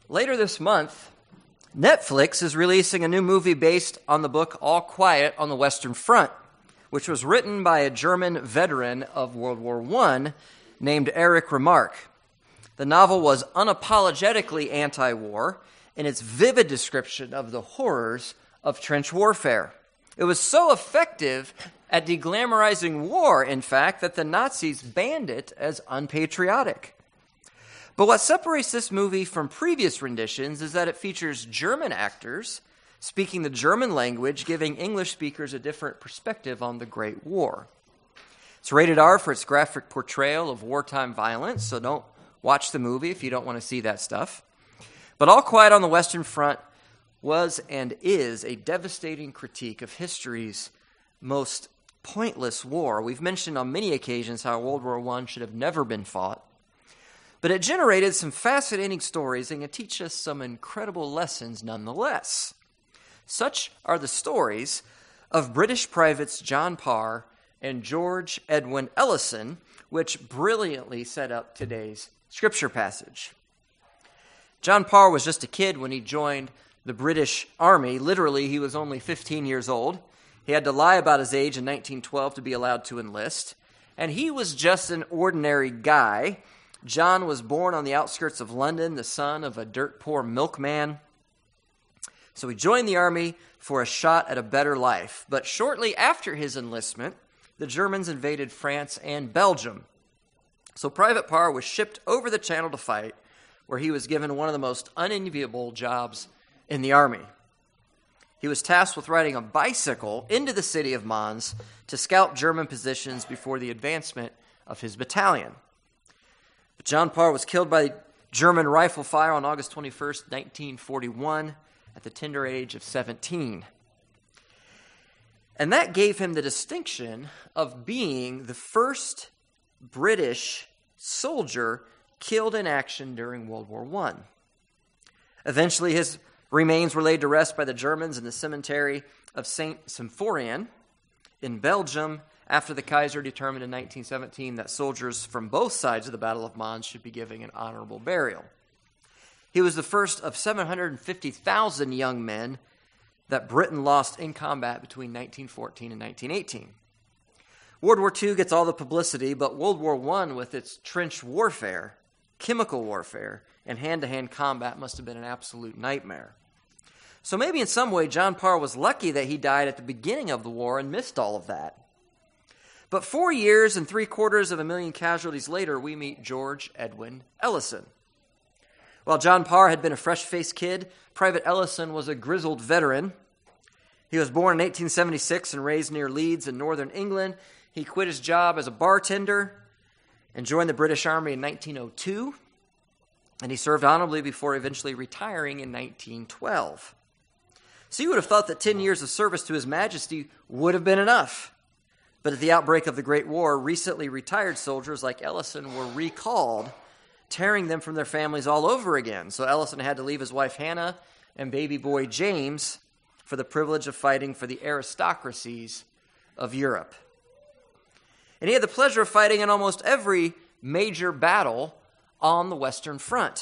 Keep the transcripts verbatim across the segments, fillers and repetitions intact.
Later this month, Netflix is releasing a new movie based on the book All Quiet on the Western Front, which was written by a German veteran of World War One named Erich Remarque. The novel was unapologetically anti-war in its vivid description of the horrors of trench warfare. It was so effective at deglamorizing war, in fact, that the Nazis banned it as unpatriotic. But what separates this movie from previous renditions is that it features German actors speaking the German language, giving English speakers a different perspective on the Great War. It's rated R for its graphic portrayal of wartime violence, so don't watch the movie if you don't want to see that stuff. But All Quiet on the Western Front was and is a devastating critique of history's most pointless war. We've mentioned on many occasions how World War One should have never been fought. But it generated some fascinating stories and can teach us some incredible lessons nonetheless. Such are the stories of British privates John Parr and George Edwin Ellison, which brilliantly set up today's scripture passage. John Parr was just a kid when he joined the British Army. Literally, he was only fifteen years old. He had to lie about his age in nineteen twelve to be allowed to enlist. And he was just an ordinary guy. John was born on the outskirts of London, the son of a dirt-poor milkman. So he joined the army for a shot at a better life. But shortly after his enlistment, the Germans invaded France and Belgium. So Private Parr was shipped over the channel to fight, where he was given one of the most unenviable jobs in the army. He was tasked with riding a bicycle into the city of Mons to scout German positions before the advancement of his battalion. But John Parr was killed by German rifle fire on August twenty-first, nineteen forty-one, at the tender age of seventeen. And that gave him the distinction of being the first British soldier killed in action during World War One. Eventually, his remains were laid to rest by the Germans in the cemetery of Saint Symphorien in Belgium, after the Kaiser determined in nineteen seventeen that soldiers from both sides of the Battle of Mons should be given an honorable burial. He was the first of seven hundred fifty thousand young men that Britain lost in combat between nineteen fourteen and nineteen eighteen. World War Two gets all the publicity, but World War One, with its trench warfare, chemical warfare, and hand-to-hand combat, must have been an absolute nightmare. So maybe in some way John Parr was lucky that he died at the beginning of the war and missed all of that. But four years and three quarters of a million casualties later, we meet George Edwin Ellison. While John Parr had been a fresh-faced kid, Private Ellison was a grizzled veteran. He was born in eighteen seventy-six and raised near Leeds in northern England. He quit his job as a bartender and joined the British Army in nineteen oh two, and he served honorably before eventually retiring in nineteen twelve. So you would have thought that ten years of service to His Majesty would have been enough. But at the outbreak of the Great War, recently retired soldiers like Ellison were recalled, tearing them from their families all over again. So Ellison had to leave his wife Hannah and baby boy James for the privilege of fighting for the aristocracies of Europe. And he had the pleasure of fighting in almost every major battle on the Western Front.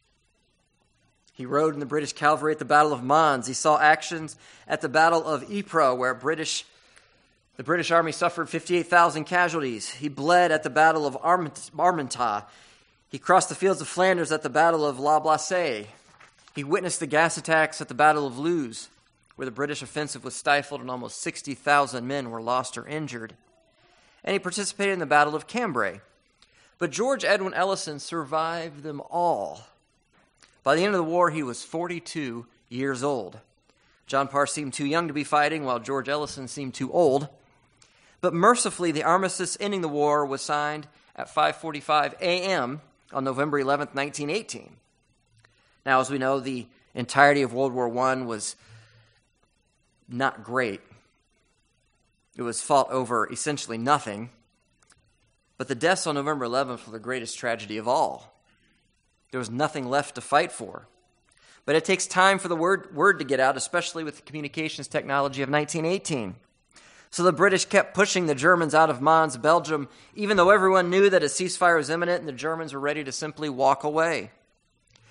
He rode in the British cavalry at the Battle of Mons. He saw actions at the Battle of Ypres, where British, the British Army suffered fifty-eight thousand casualties. He bled at the Battle of Armentieres. He crossed the fields of Flanders at the Battle of La Bassée. He witnessed the gas attacks at the Battle of Loos, where the British offensive was stifled and almost sixty thousand men were lost or injured. And he participated in the Battle of Cambrai. But George Edwin Ellison survived them all. By the end of the war, he was forty-two years old. John Parr seemed too young to be fighting, while George Ellison seemed too old. But mercifully, the armistice ending the war was signed at five forty-five a.m. on November eleventh, nineteen eighteen. Now, as we know, the entirety of World War One was not great. It was fought over essentially nothing. But the deaths on November eleventh were the greatest tragedy of all. There was nothing left to fight for. But it takes time for the word, word to get out, especially with the communications technology of nineteen eighteen. So the British kept pushing the Germans out of Mons, Belgium, even though everyone knew that a ceasefire was imminent and the Germans were ready to simply walk away.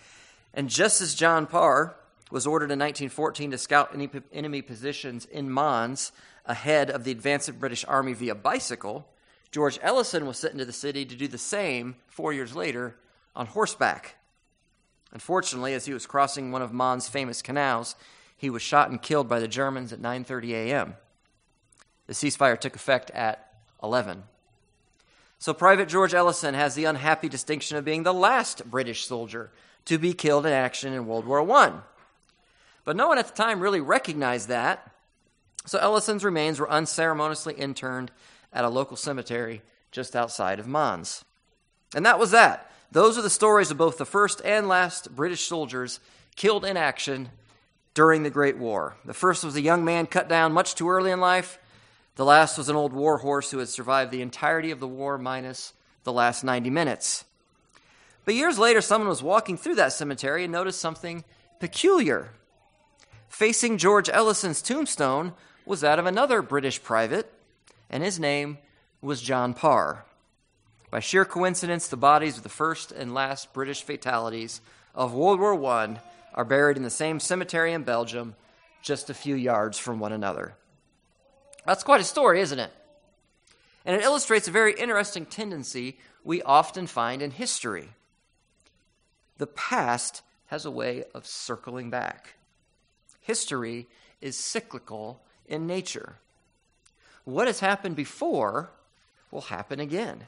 And just as John Parr was ordered in nineteen fourteen to scout any enemy positions in Mons ahead of the advancing British Army via bicycle, George Ellison was sent into the city to do the same four years later on horseback. Unfortunately, as he was crossing one of Mons' famous canals, he was shot and killed by the Germans at nine thirty a.m. The ceasefire took effect at eleven. So Private George Ellison has the unhappy distinction of being the last British soldier to be killed in action in World War One. But no one at the time really recognized that, so Ellison's remains were unceremoniously interned at a local cemetery just outside of Mons. And that was that. Those are the stories of both the first and last British soldiers killed in action during the Great War. The first was a young man cut down much too early in life. The last was an old war horse who had survived the entirety of the war minus the last ninety minutes. But years later, someone was walking through that cemetery and noticed something peculiar. Facing George Ellison's tombstone was that of another British private, and his name was John Parr. By sheer coincidence, the bodies of the first and last British fatalities of World War One are buried in the same cemetery in Belgium, just a few yards from one another. That's quite a story, isn't it? And it illustrates a very interesting tendency we often find in history. The past has a way of circling back. History is cyclical in nature. What has happened before will happen again.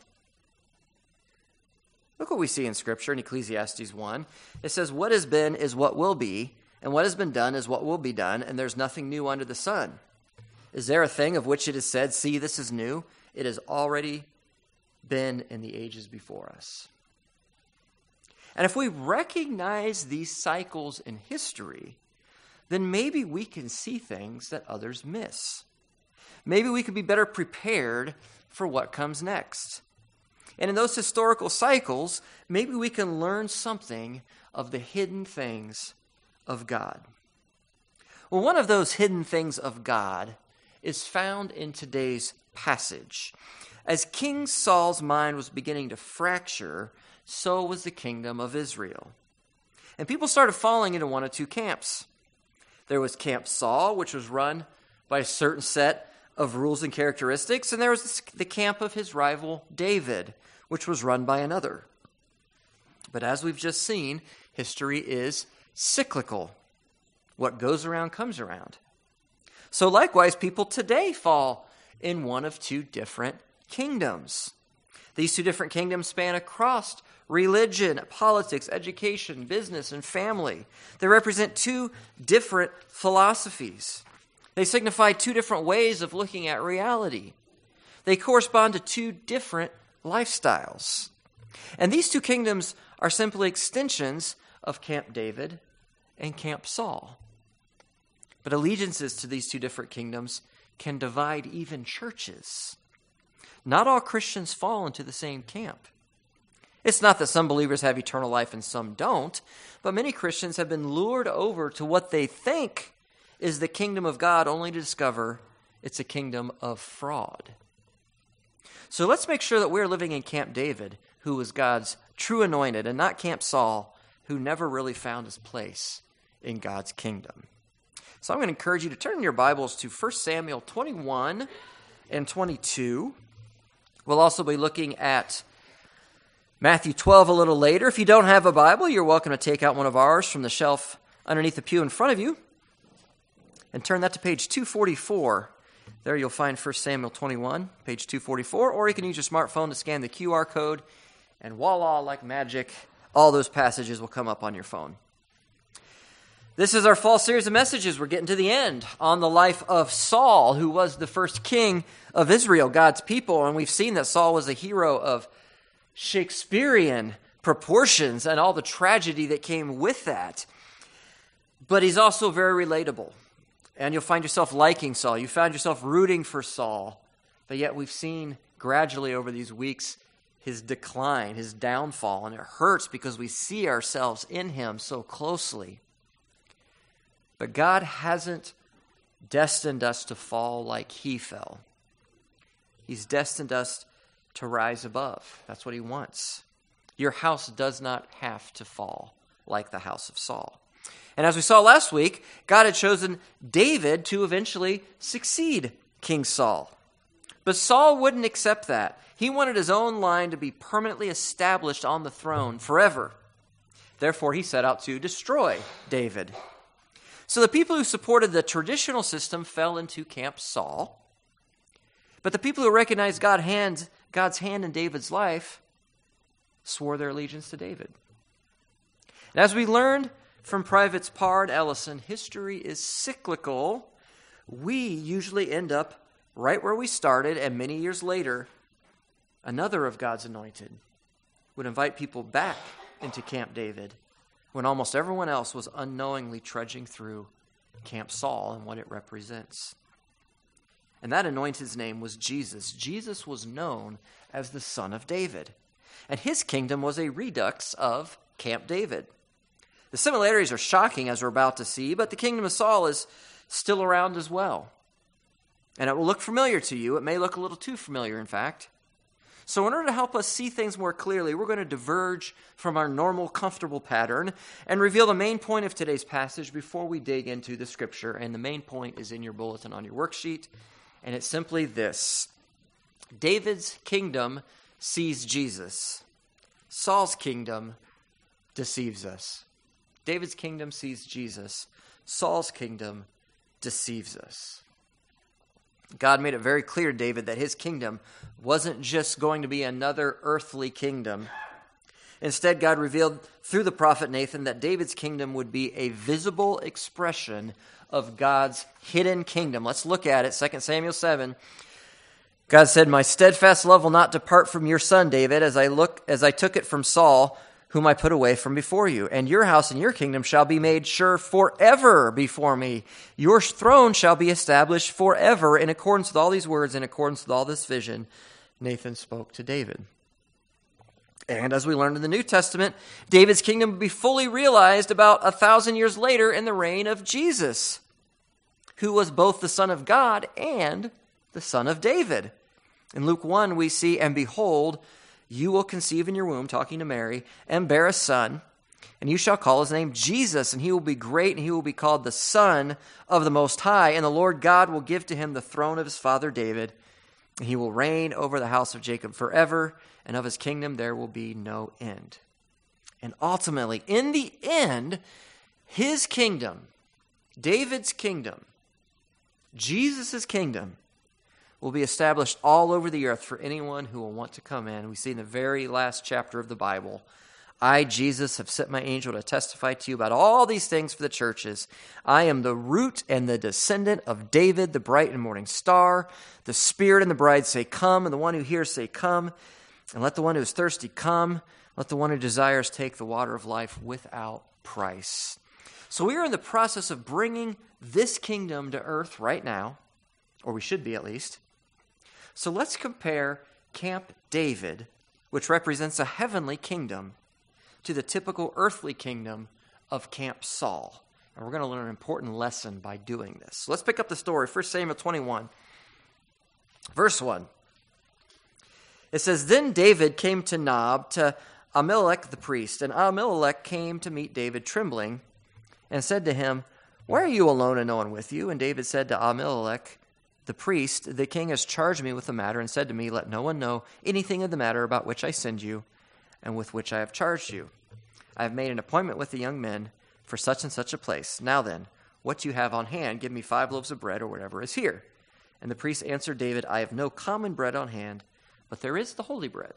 Look what we see in Scripture in Ecclesiastes one. It says, what has been is what will be, and what has been done is what will be done, and there's nothing new under the sun. Is there a thing of which it is said, see, this is new? It has already been in the ages before us. And if we recognize these cycles in history, then maybe we can see things that others miss. Maybe we can be better prepared for what comes next. And in those historical cycles, maybe we can learn something of the hidden things of God. Well, one of those hidden things of God is found in today's passage. As King Saul's mind was beginning to fracture, so was the kingdom of Israel. And people started falling into one of two camps. There was Camp Saul, which was run by a certain set of rules and characteristics, and there was the camp of his rival David, which was run by another. But as we've just seen, history is cyclical. What goes around comes around. So likewise, people today fall in one of two different kingdoms. These two different kingdoms span across religion, politics, education, business, and family. They represent two different philosophies. They signify two different ways of looking at reality. They correspond to two different lifestyles. And these two kingdoms are simply extensions of Camp David and Camp Saul. But allegiances to these two different kingdoms can divide even churches. Not all Christians fall into the same camp. It's not that some believers have eternal life and some don't, but many Christians have been lured over to what they think is the kingdom of God only to discover it's a kingdom of fraud. So let's make sure that we're living in Camp David, who was God's true anointed, and not Camp Saul, who never really found his place in God's kingdom. So I'm going to encourage you to turn in your Bibles to First Samuel twenty-one and twenty-two. We'll also be looking at Matthew twelve a little later. If you don't have a Bible, you're welcome to take out one of ours from the shelf underneath the pew in front of you and turn that to page two forty-four. There you'll find First Samuel twenty-one, page two forty-four, or you can use your smartphone to scan the Q R code, and voila, like magic, all those passages will come up on your phone. This is our fall series of messages. We're getting to the end on the life of Saul, who was the first king of Israel, God's people, and we've seen that Saul was a hero of Shakespearean proportions and all the tragedy that came with that. But he's also very relatable. And you'll find yourself liking Saul. You found yourself rooting for Saul. But yet we've seen gradually over these weeks his decline, his downfall. And it hurts because we see ourselves in him so closely. But God hasn't destined us to fall like he fell. He's destined us to rise above. That's what he wants. Your house does not have to fall like the house of Saul. And as we saw last week, God had chosen David to eventually succeed King Saul. But Saul wouldn't accept that. He wanted his own line to be permanently established on the throne forever. Therefore, he set out to destroy David. So the people who supported the traditional system fell into Camp Saul. But the people who recognized God hand, God's hand in David's life swore their allegiance to David. And as we learned from Privates Parr and Ellison, history is cyclical. We usually end up right where we started, and many years later, another of God's anointed would invite people back into Camp David when almost everyone else was unknowingly trudging through Camp Saul and what it represents. And that anointed's name was Jesus. Jesus was known as the Son of David, and his kingdom was a redux of Camp David. The similarities are shocking, as we're about to see, but the kingdom of Saul is still around as well. And it will look familiar to you. It may look a little too familiar, in fact. So in order to help us see things more clearly, we're going to diverge from our normal, comfortable pattern and reveal the main point of today's passage before we dig into the scripture. And the main point is in your bulletin on your worksheet, and it's simply this. David's kingdom sees Jesus. Saul's kingdom deceives us. David's kingdom sees Jesus. Saul's kingdom deceives us. God made it very clear to David that his kingdom wasn't just going to be another earthly kingdom. Instead, God revealed through the prophet Nathan that David's kingdom would be a visible expression of God's hidden kingdom. Let's look at it. Second Samuel seven. God said, "My steadfast love will not depart from your son, David, as I look as I took it from Saul, whom I put away from before you. And your house and your kingdom shall be made sure forever before me. Your throne shall be established forever." In accordance with all these words, in accordance with all this vision, Nathan spoke to David. And as we learned in the New Testament, David's kingdom would be fully realized about a thousand years later in the reign of Jesus, who was both the Son of God and the Son of David. In Luke one, we see, "And behold, you will conceive in your womb," talking to Mary, "and bear a son, and you shall call his name Jesus, and he will be great, and he will be called the Son of the Most High, and the Lord God will give to him the throne of his father David, and he will reign over the house of Jacob forever, and of his kingdom there will be no end." And ultimately, in the end, his kingdom, David's kingdom, Jesus' kingdom, will be established all over the earth for anyone who will want to come in. We see in the very last chapter of the Bible, "I, Jesus, have sent my angel to testify to you about all these things for the churches. I am the root and the descendant of David, the bright and morning star. The Spirit and the bride say, 'Come,' and the one who hears say, 'Come.' And let the one who is thirsty come. Let the one who desires take the water of life without price." So we are in the process of bringing this kingdom to earth right now, or we should be at least. So let's compare Camp David, which represents a heavenly kingdom, to the typical earthly kingdom of Camp Saul. And we're going to learn an important lesson by doing this. So let's pick up the story, First Samuel twenty-one, verse one. It says, "Then David came to Nob, to Ahimelech the priest, and Ahimelech came to meet David trembling, and said to him, 'Why are you alone and no one with you?' And David said to Ahimelech the priest, 'The king has charged me with the matter, and said to me, Let no one know anything of the matter about which I send you, and with which I have charged you. I have made an appointment with the young men for such and such a place. Now then, what you have on hand, give me five loaves of bread, or whatever is here.' And the priest answered David, 'I have no common bread on hand, but there is the holy bread.'"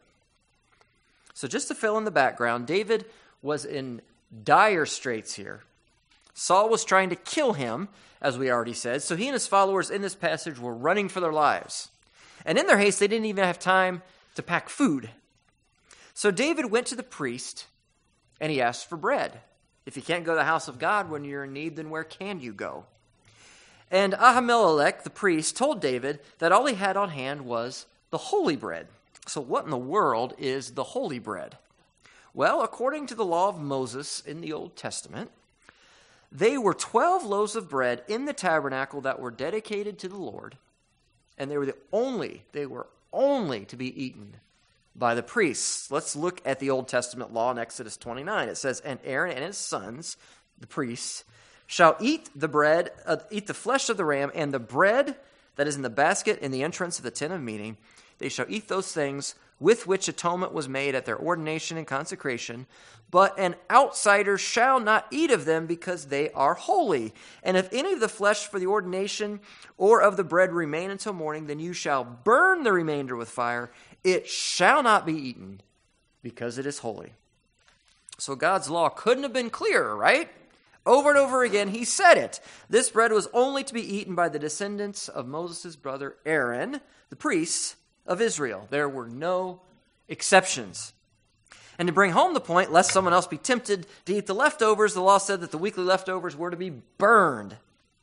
So just to fill in the background, David was in dire straits here. Saul was trying to kill him, as we already said, so he and his followers in this passage were running for their lives. And in their haste, they didn't even have time to pack food. So David went to the priest, and he asked for bread. If you can't go to the house of God when you're in need, then where can you go? And Ahimelech, the priest, told David that all he had on hand was the holy bread. So what in the world is the holy bread? Well, according to the law of Moses in the Old Testament, they were twelve loaves of bread in the tabernacle that were dedicated to the Lord, and they were the only, they were only to be eaten by the priests. Let's look at the Old Testament law in Exodus twenty-nine. It says, "And Aaron and his sons, the priests, shall eat the bread, uh, eat the flesh of the ram, and the bread that is in the basket in the entrance of the tent of meeting. They shall eat those things with which atonement was made at their ordination and consecration. But an outsider shall not eat of them, because they are holy. And if any of the flesh for the ordination or of the bread remain until morning, then you shall burn the remainder with fire. It shall not be eaten, because it is holy." So God's law couldn't have been clearer, right? Over and over again, he said it. This bread was only to be eaten by the descendants of Moses' brother Aaron, the priests of Israel. There were no exceptions. And to bring home the point, lest someone else be tempted to eat the leftovers, the law said that the weekly leftovers were to be burned.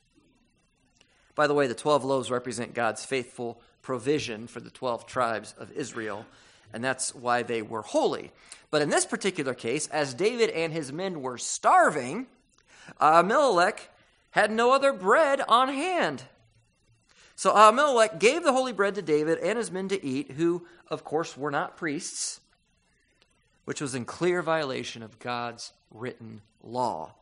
By the way, the twelve loaves represent God's faithful provision for the twelve tribes of Israel, and that's why they were holy. But in this particular case, as David and his men were starving, Ahimelech had no other bread on hand. So Ahimelech gave the holy bread to David and his men to eat, who, of course, were not priests, which was in clear violation of God's written law.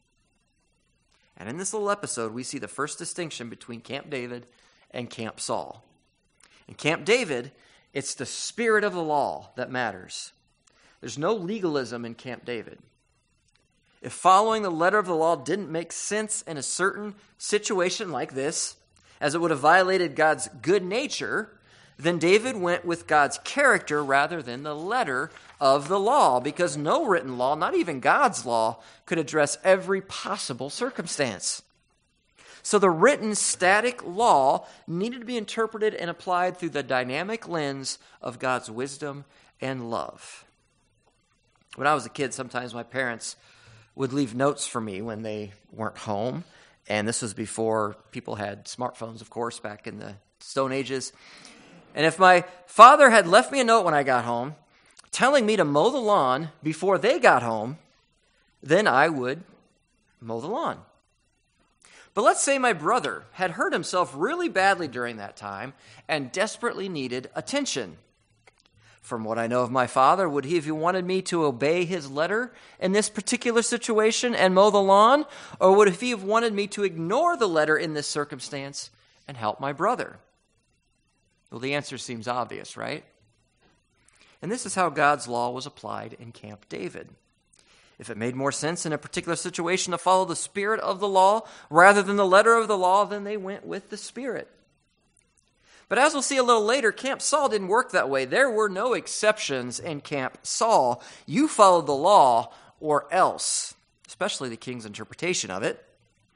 And in this little episode, we see the first distinction between Camp David and Camp Saul. In Camp David, it's the spirit of the law that matters. There's no legalism in Camp David. If following the letter of the law didn't make sense in a certain situation like this, as it would have violated God's good nature, then David went with God's character rather than the letter of the law, because no written law, not even God's law, could address every possible circumstance. So the written static law needed to be interpreted and applied through the dynamic lens of God's wisdom and love. When I was a kid, sometimes my parents would leave notes for me when they weren't home. And this was before people had smartphones, of course, back in the Stone Ages. And if my father had left me a note when I got home telling me to mow the lawn before they got home, then I would mow the lawn. But let's say my brother had hurt himself really badly during that time and desperately needed attention. From what I know of my father, would he have wanted me to obey his letter in this particular situation and mow the lawn? Or would he have wanted me to ignore the letter in this circumstance and help my brother? Well, the answer seems obvious, right? And this is how God's law was applied in Camp David. If it made more sense in a particular situation to follow the spirit of the law rather than the letter of the law, then they went with the spirit. But as we'll see a little later, Camp Saul didn't work that way. There were no exceptions in Camp Saul. You followed the law or else, especially the king's interpretation of it.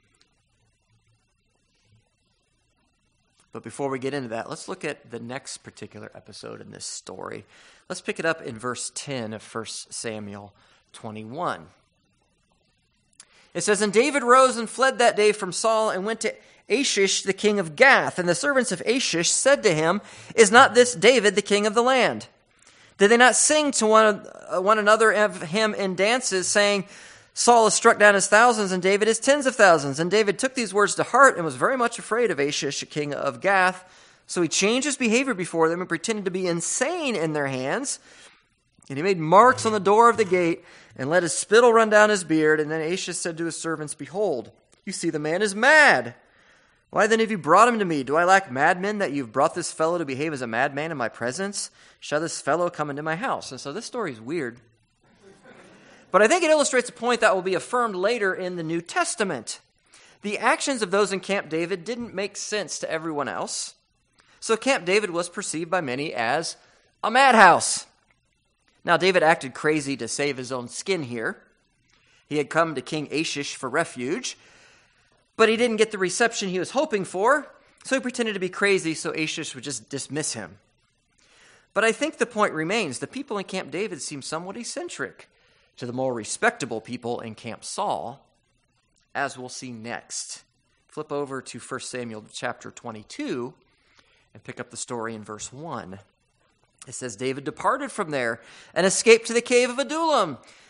But before we get into that, let's look at the next particular episode in this story. Let's pick it up in verse ten of First Samuel twenty-one. It says, "And David rose and fled that day from Saul and went to Achish, the king of Gath. And the servants of Achish said to him, 'Is not this David, the king of the land? Did they not sing to one, uh, one another of him in dances, saying, Saul has struck down his thousands, and David his tens of thousands?' And David took these words to heart and was very much afraid of Achish, king of Gath. So he changed his behavior before them and pretended to be insane in their hands. And he made marks on the door of the gate and let his spittle run down his beard. And then Achish said to his servants, 'Behold, you see the man is mad. Why then have you brought him to me? Do I lack madmen that you've brought this fellow to behave as a madman in my presence? Shall this fellow come into my house?'" And so this story is weird. But I think it illustrates a point that will be affirmed later in the New Testament. The actions of those in Camp David didn't make sense to everyone else. So Camp David was perceived by many as a madhouse. Now, David acted crazy to save his own skin here. He had come to King Achish for refuge, but he didn't get the reception he was hoping for, so he pretended to be crazy so Achish would just dismiss him. But I think the point remains. The people in Camp David seem somewhat eccentric to the more respectable people in Camp Saul, as we'll see next. Flip over to First Samuel chapter twenty-two and pick up the story in verse one. It says, "David departed from there and escaped to the cave of Adullam.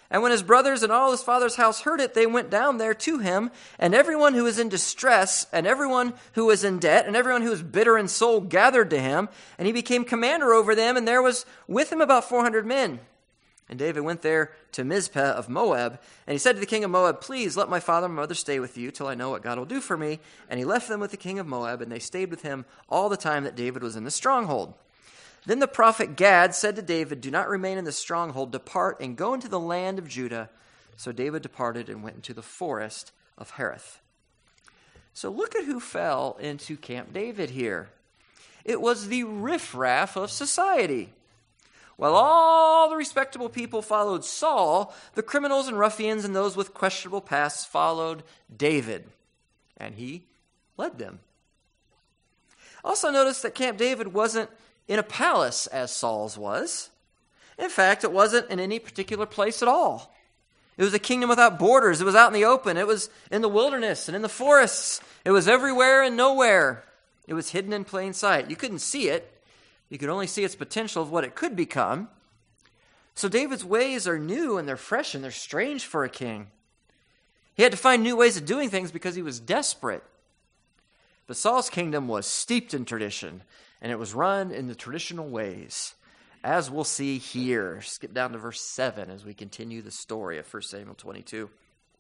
And when his brothers and all his father's house heard it, they went down there to him, and everyone who was in distress, and everyone who was in debt, and everyone who was bitter in soul gathered to him, and he became commander over them, and there was with him about four hundred men. And David went there to Mizpeh of Moab, and he said to the king of Moab, please let my father and mother stay with you till I know what God will do for me. And he left them with the king of Moab, and they stayed with him all the time that David was in the stronghold. Then the prophet Gad said to David, do not remain in the stronghold, depart and go into the land of Judah. So David departed and went into the forest of Hereth. So look at who fell into Camp David here. It was the riffraff of society. While all the respectable people followed Saul, the criminals and ruffians and those with questionable pasts followed David, and he led them. Also notice that Camp David wasn't in a palace as Saul's was. In fact, it wasn't in any particular place at all. It was a kingdom without borders. It was out in the open. It was in the wilderness and in the forests. It was everywhere and nowhere. It was hidden in plain sight. You couldn't see it. You could only see its potential of what it could become. So David's ways are new and they're fresh and they're strange for a king. He had to find new ways of doing things because he was desperate. But Saul's kingdom was steeped in tradition, and it was run in the traditional ways, as we'll see here. Skip down to verse seven as we continue the story of First Samuel twenty-two.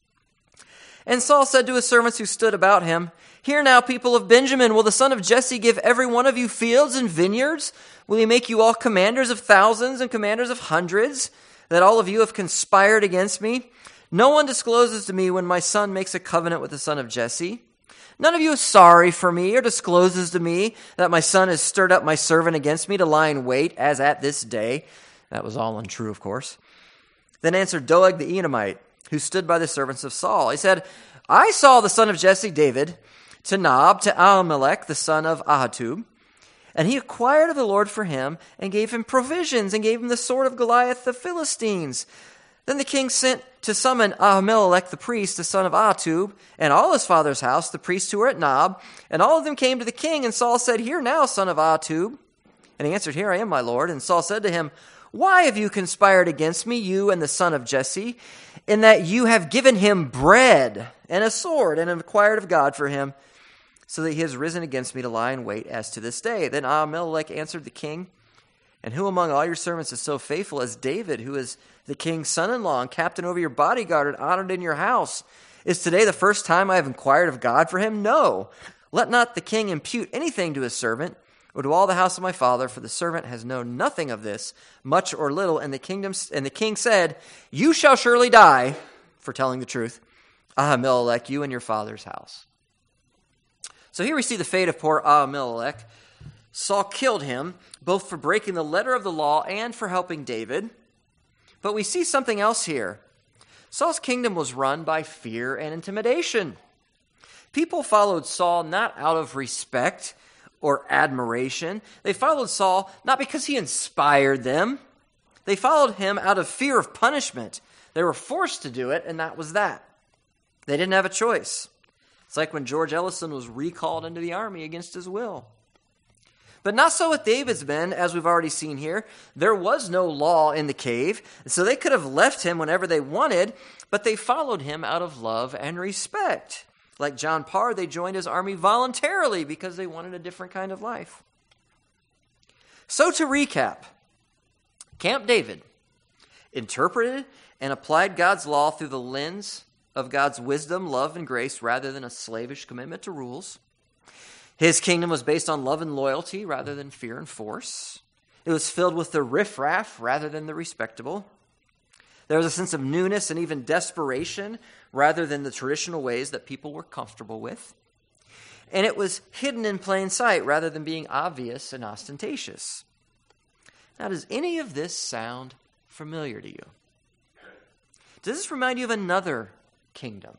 And Saul said to his servants who stood about him, hear now, people of Benjamin, will the son of Jesse give every one of you fields and vineyards? Will he make you all commanders of thousands and commanders of hundreds, that all of you have conspired against me? No one discloses to me when my son makes a covenant with the son of Jesse. None of you is sorry for me or discloses to me that my son has stirred up my servant against me to lie in wait, as at this day. That was all untrue, of course. Then answered Doeg the Edomite, who stood by the servants of Saul. He said, I saw the son of Jesse, David, to Nob, to Ahimelech, the son of Ahitub, and he acquired of the Lord for him, and gave him provisions, and gave him the sword of Goliath the Philistines. Then the king sent to summon Ahimelech the priest, the son of Ahitub, and all his father's house, the priests who were at Nob, and all of them came to the king, and Saul said, hear now, son of Ahitub. And he answered, here I am, my lord. And Saul said to him, why have you conspired against me, you and the son of Jesse, in that you have given him bread and a sword, and have acquired of God for him, so that he has risen against me to lie in wait as to this day? Then Ahimelech answered the king, and who among all your servants is so faithful as David, who is the king's son-in-law and captain over your bodyguard and honored in your house? Is today the first time I have inquired of God for him? No. Let not the king impute anything to his servant, or to all the house of my father, for the servant has known nothing of this, much or little. And the kingdom and the king said, you shall surely die for telling the truth, Ahimelech, you and your father's house. So here we see the fate of poor Ahimelech. Saul killed him, both for breaking the letter of the law and for helping David. But we see something else here. Saul's kingdom was run by fear and intimidation. People followed Saul not out of respect or admiration. They followed Saul not because he inspired them. They followed him out of fear of punishment. They were forced to do it, and that was that. They didn't have a choice. It's like when George Ellison was recalled into the army against his will. But not so with David's men, as we've already seen here. There was no law in the cave, so they could have left him whenever they wanted, but they followed him out of love and respect. Like John Parr, they joined his army voluntarily because they wanted a different kind of life. So to recap, Camp David interpreted and applied God's law through the lens of God's wisdom, love, and grace rather than a slavish commitment to rules. His kingdom was based on love and loyalty rather than fear and force. It was filled with the riffraff rather than the respectable. There was a sense of newness and even desperation rather than the traditional ways that people were comfortable with. And it was hidden in plain sight rather than being obvious and ostentatious. Now, does any of this sound familiar to you? Does this remind you of another kingdom?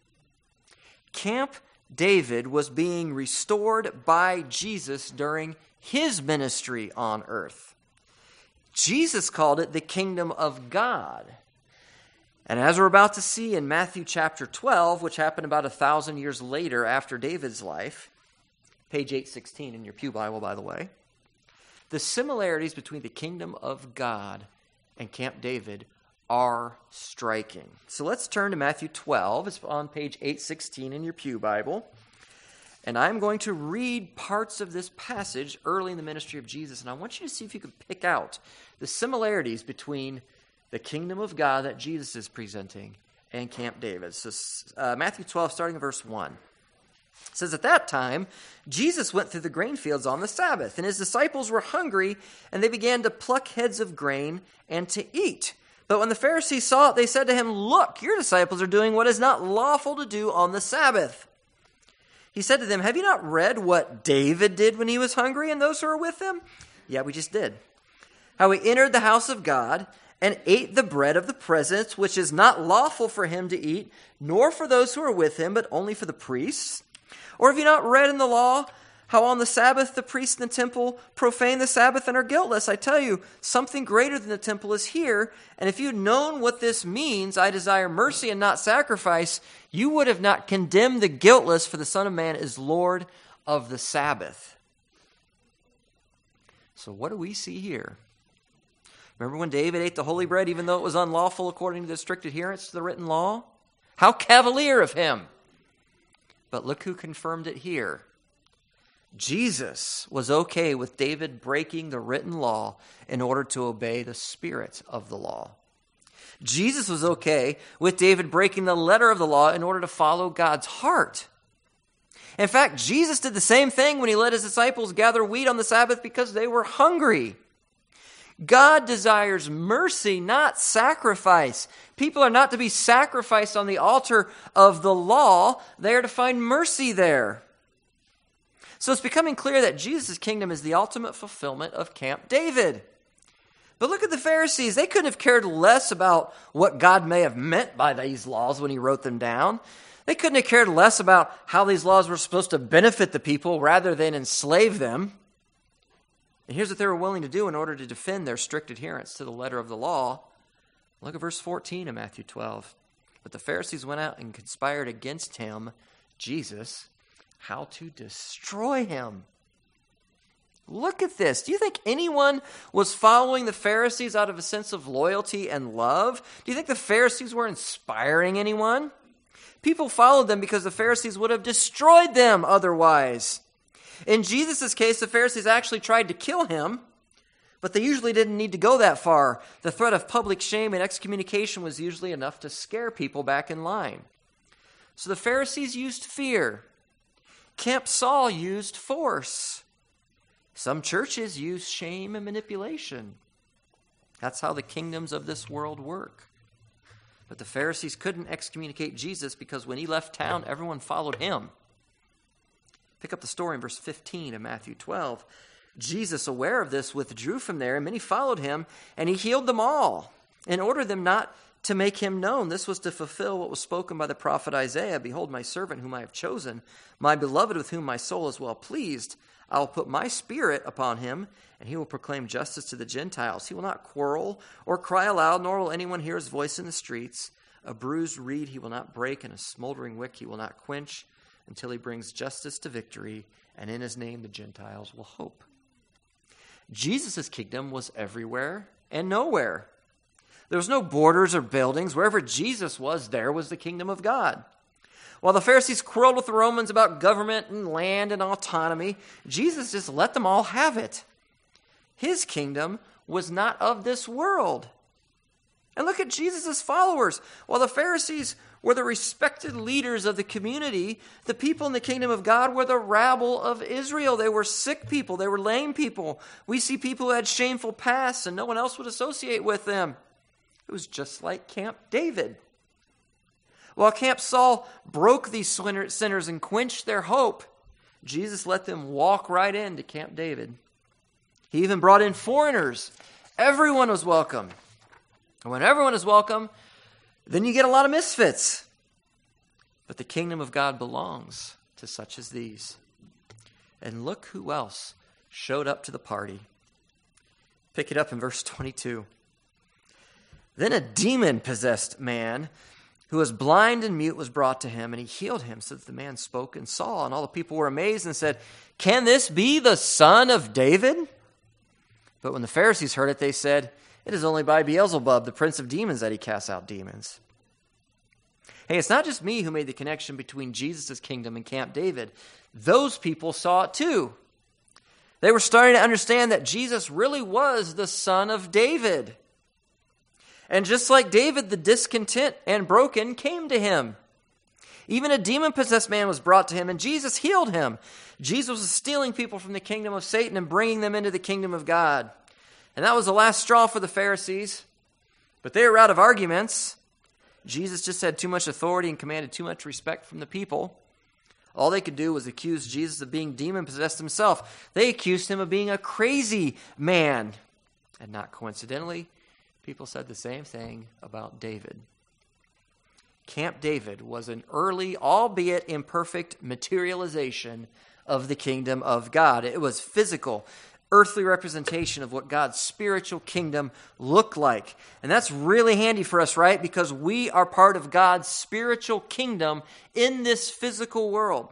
Camp David was being restored by Jesus during his ministry on earth. Jesus called it the kingdom of God. And as we're about to see in Matthew chapter twelve, which happened about a thousand years later after David's life, page eight sixteen in your pew Bible, by the way, the similarities between the kingdom of God and Camp David are striking. So let's turn to Matthew twelve. It's on page eight sixteen in your pew Bible. And I'm going to read parts of this passage early in the ministry of Jesus. And I want you to see if you can pick out the similarities between the kingdom of God that Jesus is presenting and Camp David. So uh, Matthew twelve, starting in verse one. It says, at that time, Jesus went through the grain fields on the Sabbath, and his disciples were hungry, and they began to pluck heads of grain and to eat. But when the Pharisees saw it, they said to him, look, your disciples are doing what is not lawful to do on the Sabbath. He said to them, have you not read what David did when he was hungry and those who were with him? Yeah, we just did. How he entered the house of God and ate the bread of the presence, which is not lawful for him to eat, nor for those who are with him, but only for the priests. Or have you not read in the law how on the Sabbath the priests in the temple profane the Sabbath and are guiltless? I tell you, something greater than the temple is here. And if you'd known what this means, I desire mercy and not sacrifice, you would have not condemned the guiltless, for the Son of Man is Lord of the Sabbath. So what do we see here? Remember when David ate the holy bread, even though it was unlawful according to the strict adherence to the written law? How cavalier of him! But look who confirmed it here. Jesus was okay with David breaking the written law in order to obey the spirit of the law. Jesus was okay with David breaking the letter of the law in order to follow God's heart. In fact, Jesus did the same thing when he let his disciples gather wheat on the Sabbath because they were hungry. God desires mercy, not sacrifice. People are not to be sacrificed on the altar of the law. They are to find mercy there. So it's becoming clear that Jesus' kingdom is the ultimate fulfillment of Camp David. But look at the Pharisees. They couldn't have cared less about what God may have meant by these laws when he wrote them down. They couldn't have cared less about how these laws were supposed to benefit the people rather than enslave them. And here's what they were willing to do in order to defend their strict adherence to the letter of the law. Look at verse fourteen of Matthew twelve. But the Pharisees went out and conspired against him, Jesus, how to destroy him. Look at this. Do you think anyone was following the Pharisees out of a sense of loyalty and love? Do you think the Pharisees were inspiring anyone? People followed them because the Pharisees would have destroyed them otherwise. In Jesus' case, the Pharisees actually tried to kill him, but they usually didn't need to go that far. The threat of public shame and excommunication was usually enough to scare people back in line. So the Pharisees used fear. Camp Saul used force. Some churches use shame and manipulation. That's how the kingdoms of this world work. But the Pharisees couldn't excommunicate Jesus because when he left town, everyone followed him. Pick up the story in verse fifteen of Matthew twelve. Jesus, aware of this, withdrew from there, and many followed him, and he healed them all, and ordered them not to make him known. This was to fulfill what was spoken by the prophet Isaiah. Behold, my servant whom I have chosen, my beloved with whom my soul is well pleased. I will put my spirit upon him, and he will proclaim justice to the Gentiles. He will not quarrel or cry aloud, nor will anyone hear his voice in the streets. A bruised reed he will not break, and a smoldering wick he will not quench, until he brings justice to victory, and in his name the Gentiles will hope. Jesus' kingdom was everywhere and nowhere. There was no borders or buildings. Wherever Jesus was, there was the kingdom of God. While the Pharisees quarreled with the Romans about government and land and autonomy, Jesus just let them all have it. His kingdom was not of this world. And look at Jesus' followers. While the Pharisees were the respected leaders of the community, the people in the kingdom of God were the rabble of Israel. They were sick people. They were lame people. We see people who had shameful pasts and no one else would associate with them. It was just like Camp David. While Camp Saul broke these sinners and quenched their hope, Jesus let them walk right into Camp David. He even brought in foreigners. Everyone was welcome. And when everyone is welcome, then you get a lot of misfits. But the kingdom of God belongs to such as these. And look who else showed up to the party. Pick it up in verse twenty-two. Then a demon-possessed man who was blind and mute was brought to him, and he healed him so that the man spoke and saw. And all the people were amazed and said, "Can this be the son of David?" But when the Pharisees heard it, they said, It is only by Beelzebub, the prince of demons, that he casts out demons. Hey, it's not just me who made the connection between Jesus' kingdom and Camp David. Those people saw it too. They were starting to understand that Jesus really was the son of David. And just like David, the discontent and broken came to him. Even a demon-possessed man was brought to him, and Jesus healed him. Jesus was stealing people from the kingdom of Satan and bringing them into the kingdom of God. And that was the last straw for the Pharisees. But they were out of arguments. Jesus just had too much authority and commanded too much respect from the people. All they could do was accuse Jesus of being demon-possessed himself. They accused him of being a crazy man. And not coincidentally, people said the same thing about David. Camp David was an early, albeit imperfect, materialization of the kingdom of God. It was physical, earthly representation of what God's spiritual kingdom looked like. And that's really handy for us, right? Because we are part of God's spiritual kingdom in this physical world.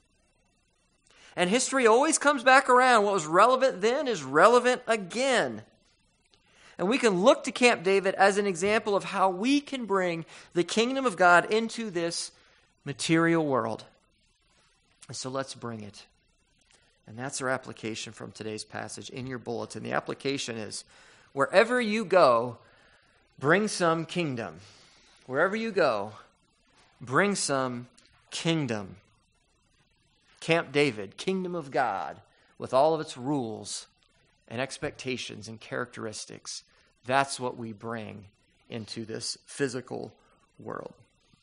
And history always comes back around. What was relevant then is relevant again. And we can look to Camp David as an example of how we can bring the kingdom of God into this material world. And so let's bring it. And that's our application from today's passage in your bulletin. The application is, wherever you go, bring some kingdom. Wherever you go, bring some kingdom. Camp David, kingdom of God, with all of its rules and expectations and characteristics. That's what we bring into this physical world.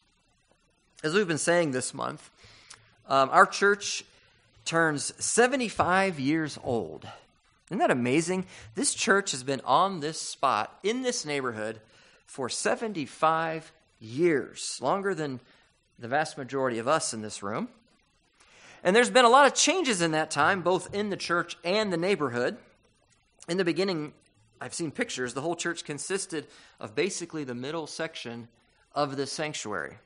As we've been saying this month, um, our church turns seventy-five years old. Isn't that amazing? This church has been on this spot in this neighborhood for seventy-five years, longer than the vast majority of us in this room. And there's been a lot of changes in that time, both in the church and the neighborhood. In the beginning, I've seen pictures, the whole church consisted of basically the middle section of the sanctuary.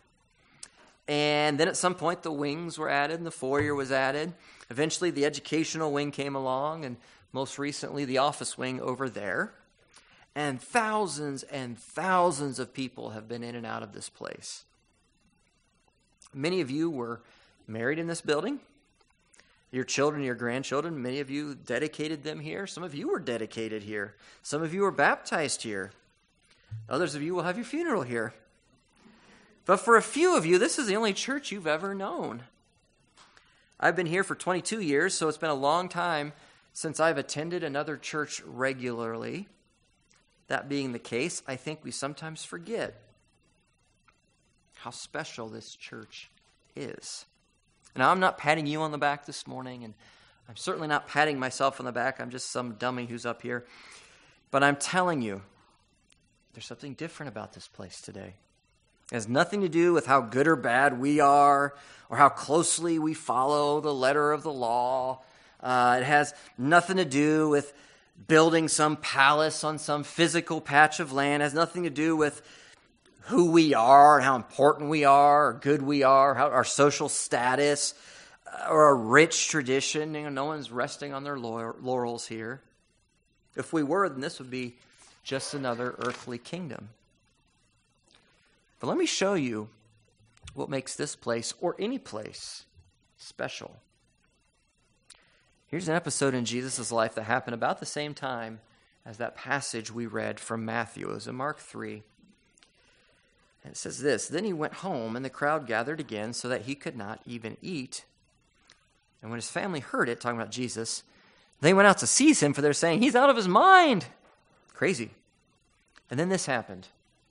And then at some point, the wings were added and the foyer was added. Eventually, the educational wing came along, and most recently, the office wing over there. And thousands and thousands of people have been in and out of this place. Many of you were married in this building. Your children, your grandchildren, many of you dedicated them here. Some of you were dedicated here. Some of you were baptized here. Others of you will have your funeral here. But for a few of you, this is the only church you've ever known. I've been here for twenty-two years, so it's been a long time since I've attended another church regularly. That being the case, I think we sometimes forget how special this church is. Now, I'm not patting you on the back this morning, and I'm certainly not patting myself on the back. I'm just some dummy who's up here. But I'm telling you, there's something different about this place today. It has nothing to do with how good or bad we are or how closely we follow the letter of the law. Uh, it has nothing to do with building some palace on some physical patch of land. It has nothing to do with who we are and how important we are or good we are, how our social status or a rich tradition. You know, no one's resting on their laurels here. If we were, then this would be just another earthly kingdom. But let me show you what makes this place or any place special. Here's an episode in Jesus' life that happened about the same time as that passage we read from Matthew. It was in Mark three. And it says this, "Then he went home, and the crowd gathered again so that he could not even eat. And when his family heard it," talking about Jesus, "they went out to seize him, for they're saying, 'He's out of his mind.'" Crazy. And then this happened.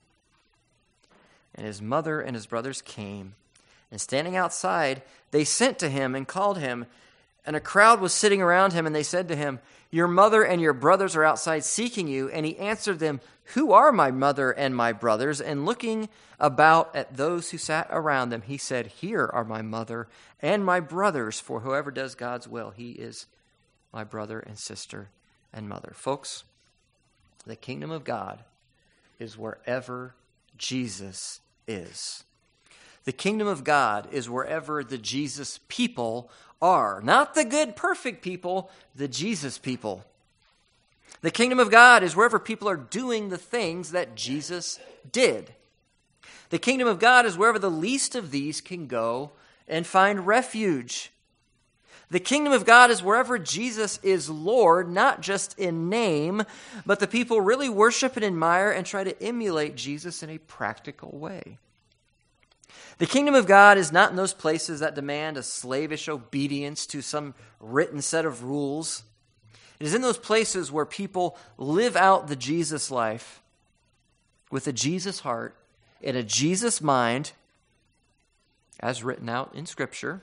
And his mother and his brothers came, and standing outside, they sent to him and called him. And a crowd was sitting around him, and they said to him, "Your mother and your brothers are outside seeking you." And he answered them, "Who are my mother and my brothers?" And looking about at those who sat around them, he said, "Here are my mother and my brothers, for whoever does God's will, he is my brother and sister and mother." Folks, the kingdom of God is wherever Jesus is. The kingdom of God is wherever the Jesus people are. Not the good, perfect people, the Jesus people. The kingdom of God is wherever people are doing the things that Jesus did. The kingdom of God is wherever the least of these can go and find refuge. The kingdom of God is wherever Jesus is Lord, not just in name, but the people really worship and admire and try to emulate Jesus in a practical way. The kingdom of God is not in those places that demand a slavish obedience to some written set of rules. It is in those places where people live out the Jesus life with a Jesus heart and a Jesus mind, as written out in Scripture.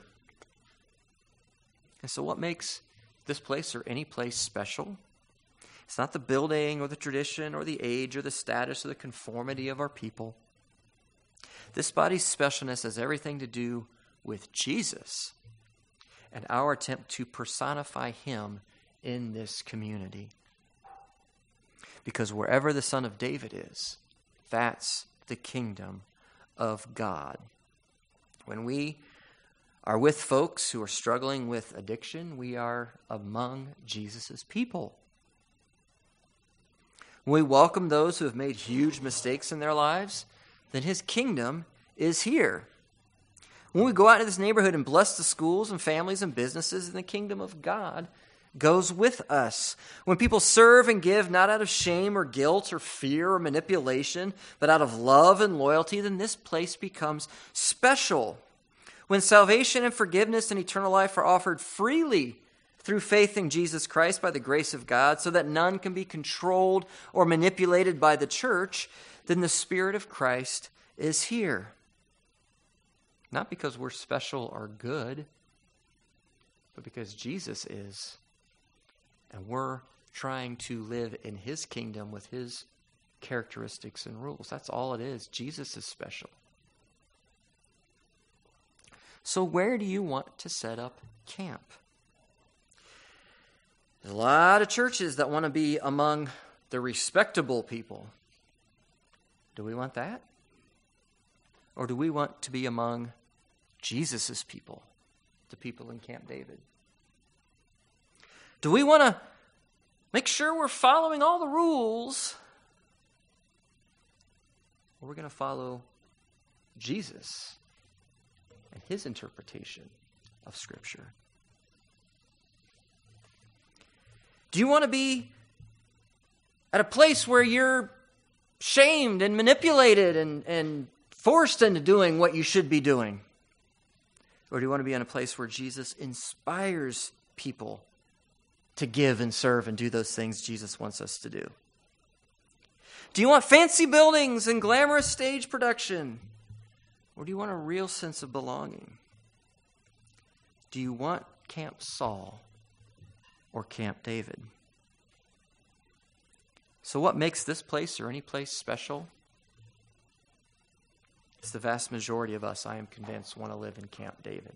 And so what makes this place or any place special? It's not the building or the tradition or the age or the status or the conformity of our people. This body's specialness has everything to do with Jesus and our attempt to personify him in this community. Because wherever the Son of David is, that's the kingdom of God. When we are with folks who are struggling with addiction, we are among Jesus' people. When we welcome those who have made huge mistakes in their lives, then his kingdom is here. When we go out into this neighborhood and bless the schools and families and businesses, then the kingdom of God goes with us. When people serve and give not out of shame or guilt or fear or manipulation, but out of love and loyalty, then this place becomes special. When salvation and forgiveness and eternal life are offered freely through faith in Jesus Christ by the grace of God, so that none can be controlled or manipulated by the church, then the Spirit of Christ is here. Not because we're special or good, but because Jesus is. And we're trying to live in his kingdom with his characteristics and rules. That's all it is. Jesus is special. So where do you want to set up camp? There's a lot of churches that want to be among the respectable people. Do we want that? Or do we want to be among Jesus' people, the people in Camp David? Do we want to make sure we're following all the rules? Or we're going to follow Jesus and his interpretation of Scripture? Do you want to be at a place where you're shamed and manipulated and, and forced into doing what you should be doing? Or do you want to be in a place where Jesus inspires people to give and serve and do those things Jesus wants us to do? Do you want fancy buildings and glamorous stage production? Or do you want a real sense of belonging? Do you want Camp Saul or Camp David? So what makes this place or any place special? It's the vast majority of us, I am convinced, want to live in Camp David.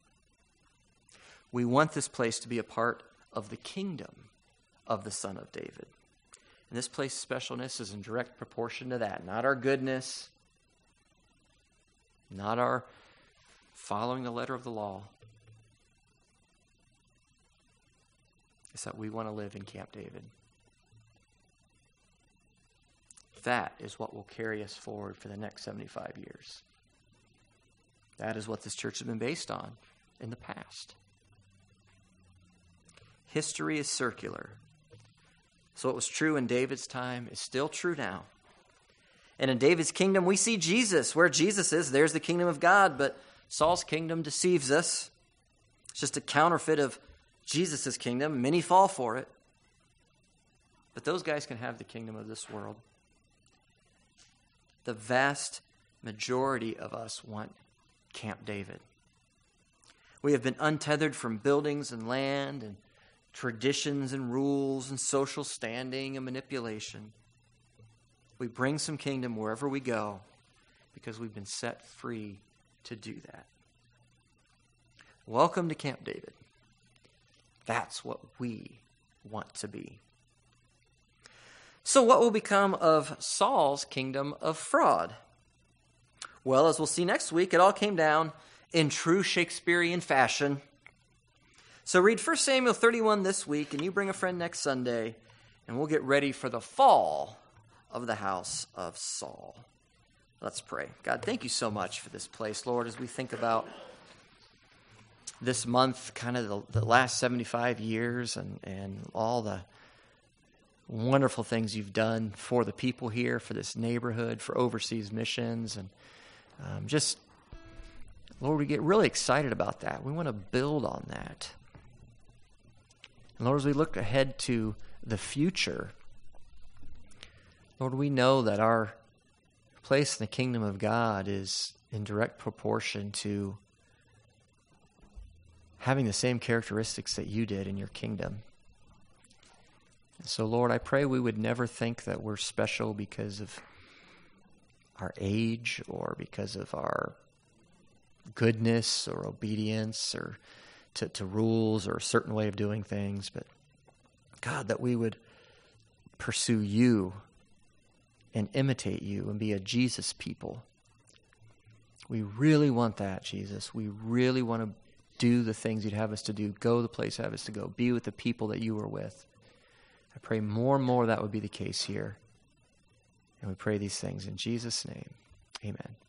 We want this place to be a part of the kingdom of the Son of David. And this place's specialness is in direct proportion to that. Not our goodness, not our following the letter of the law. It's that we want to live in Camp David. That is what will carry us forward for the next seventy-five years. That is what this church has been based on in the past. History is circular. So what was true in David's time is still true now. And in David's kingdom, we see Jesus. Where Jesus is, there's the kingdom of God. But Saul's kingdom deceives us. It's just a counterfeit of Jesus' kingdom. Many fall for it. But those guys can have the kingdom of this world. The vast majority of us want Camp David. We have been untethered from buildings and land and traditions and rules and social standing and manipulation. We bring some kingdom wherever we go because we've been set free to do that. Welcome to Camp David. That's what we want to be. So what will become of Saul's kingdom of fraud? Well, as we'll see next week, it all came down in true Shakespearean fashion. So read First Samuel thirty-one this week, and you bring a friend next Sunday, and we'll get ready for the fall of the house of Saul. Let's pray. God, thank you so much for this place, Lord, as we think about this month, kind of the, the last seventy-five years and, and all the wonderful things you've done for the people here, for this neighborhood, for overseas missions, and um, just, Lord, we get really excited about that. We want to build on that. And Lord, as we look ahead to the future, Lord, we know that our place in the kingdom of God is in direct proportion to having the same characteristics that you did in your kingdom. And so, Lord, I pray we would never think that we're special because of our age or because of our goodness or obedience or to, to rules or a certain way of doing things, but God, that we would pursue you and imitate you and be a Jesus people. We really want that, Jesus. We really want to do the things you'd have us to do, go the place you'd have us to go, be with the people that you were with. I pray more and more that would be the case here. And we pray these things in Jesus' name. Amen.